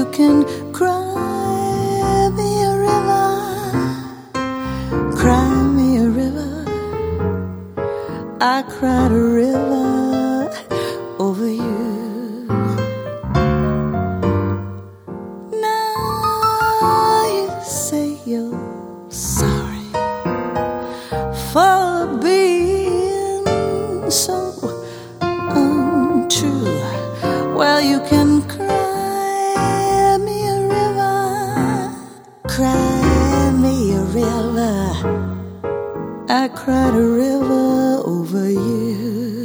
can cry me a river, cry me a river. I cried a river over you. Now you say you're sorry for being so untrue. Well, you can cry me a river, cry me a river. I cried a river over you.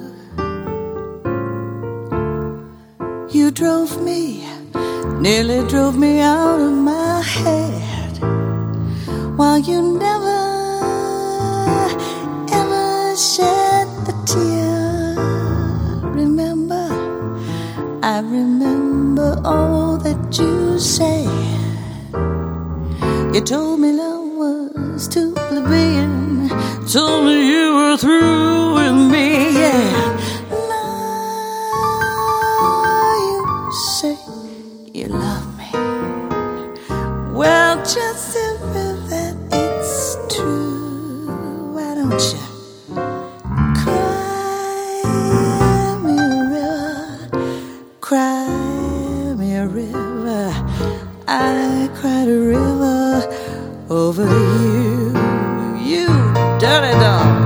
You drove me, nearly drove me out of my head, while you never, ever shed a tear. Remember, I remember all that you said. You told me love was too plebeian, told me you were through with me, yeah. Now you say you love me. Well, just admit that it's true. Why don't you cry me a river, cry me a river. I cried a river over you, you dirty dog.